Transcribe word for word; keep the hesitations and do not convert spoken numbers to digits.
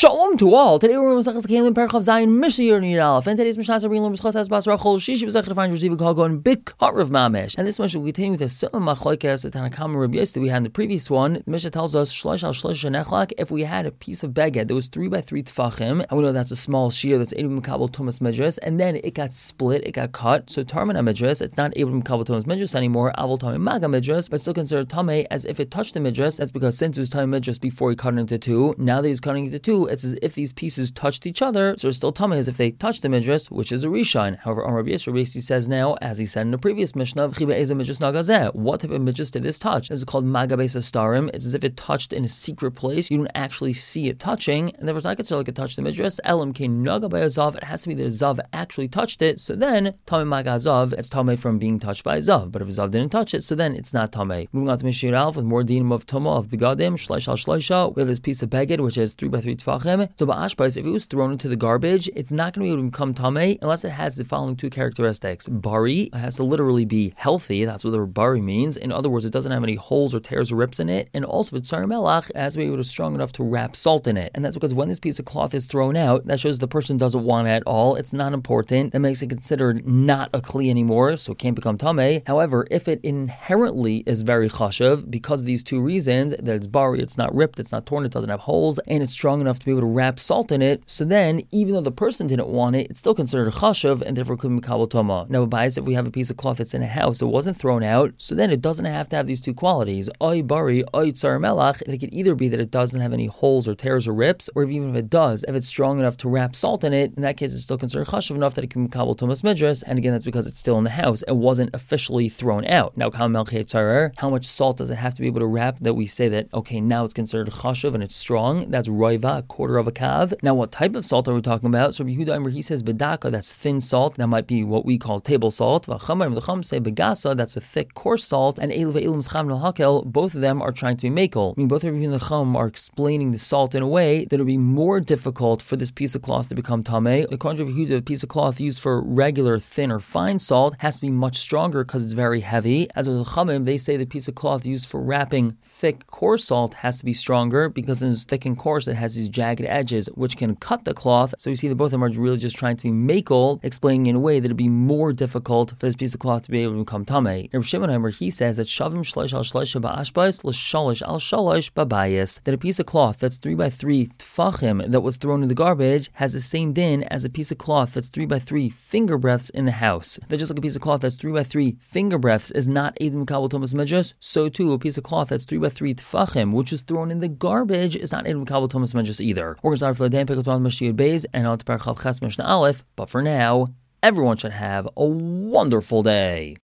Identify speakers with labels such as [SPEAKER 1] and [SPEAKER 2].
[SPEAKER 1] Shalom to all. Today we're going to Kalim Perchav Zion Mishnah Yernid Aleph. And today's Mishnah is Rabbi L'Mishchas Has Bas Rachel Shishi B'Zechar to find Raziv Kol going big Harav Mamish. And this Mishnah will continue with a similar machlokes to Tanakam and Rabbi Yossi that we had in the previous one. The Mishnah tells us Shlosh al Shlosh Nechlak. If we had a piece of beged that was three by three tefachim, and we know that's a small shear that's able to mekabel tumas medras, and then it got split, it got cut. So Tarmana medras, it's not able to mekabel tumas medras anymore. Avol Tamei Maga medras, but still considered Tamei as if it touched the medras. That's because since it was Tamei medras before he cut it into two, now that he's cutting it into two, it's as if these pieces touched each other, so it's still Tamei as if they touched the midras, which is a rishon. However, on Rabbi Yossi, Rabbi Yossi says now, as he said in the previous Mishnah, what type of midras did this touch? This is called Magabes Astarim. It's as if it touched in a secret place. You don't actually see it touching, and therefore it's not considered like it touched the midras. Elam Kein Naga by a Zav. It has to be that a Zav actually touched it, so then Tamei Maga Zav, it's Tamei from being touched by a Zav. But if a Zav didn't touch it, so then it's not Tamei. Moving on to Mishnah Alf with more dinim of Tuma of Begadim, Shleish al Shleisha. We have this piece of beged which is three by three tefachim. So ba'ashbais, if it was thrown into the garbage, it's not going to be able to become tamei unless it has the following two characteristics. Bari, it has to literally be healthy. That's what the word bari means. In other words, it doesn't have any holes or tears or rips in it. And also, with tsar melach, it has to be able to strong enough to wrap salt in it. And that's because when this piece of cloth is thrown out, that shows the person doesn't want it at all. It's not important. That makes it considered not a kli anymore, so it can't become tamei. However, if it inherently is very chashav, because of these two reasons, that it's bari, it's not ripped, it's not torn, it doesn't have holes, and it's strong enough to be able to wrap salt in it, so then, even though the person didn't want it, it's still considered a chashav, and therefore couldn't be kabel toma. Now, bias, if we have a piece of cloth that's in a house, it wasn't thrown out, so then it doesn't have to have these two qualities. Oy bari, oy tsar melach. It could either be that it doesn't have any holes or tears or rips, or even if it does, if it's strong enough to wrap salt in it, in that case, it's still considered chashav enough that it can be kabel tomas midras, and again, that's because it's still in the house. It wasn't officially thrown out. Now, how much salt does it have to be able to wrap that we say that, okay, now it's considered chashav and it's strong? That's roiva, a quarter of a kav. Now, what type of salt are we talking about? So Yehuda Aimer, he says bedaka, that's thin salt. That might be what we call table salt. V'chamarim the chum say begasa, that's a thick, coarse salt. And elu ve'ilum scham hakel, both of them are trying to be makel. I mean, both of Yehuda and the chum are explaining the salt in a way that it would be more difficult for this piece of cloth to become tamei. According to Yehuda, the piece of cloth used for regular, thin, or fine salt has to be much stronger because it's very heavy. As with the chamim, they say the piece of cloth used for wrapping thick, coarse salt has to be stronger because it's thick and coarse, it has these jagged edges which can cut the cloth. So we see that both of them are really just trying to be makel, explaining in a way that it'd be more difficult for this piece of cloth to be able to become tamei. Rav Shimon Aimer, he says that shavim shleish al shleisha ba'ashbais l'shalish al shalish ba'bayis, that a piece of cloth that's three by three tefachim that was thrown in the garbage has the same din as a piece of cloth that's three by three finger breaths in the house. That just like a piece of cloth that's three by three finger breaths is not edim kabel tomas medras, so too a piece of cloth that's three by three tefachim which is thrown in the garbage is not edim kabel tomas medras either. We're going to start for the day and pick up on Mashiach Beis and on to Parchav Ches Mishnah Aleph. But for now, everyone should have a wonderful day.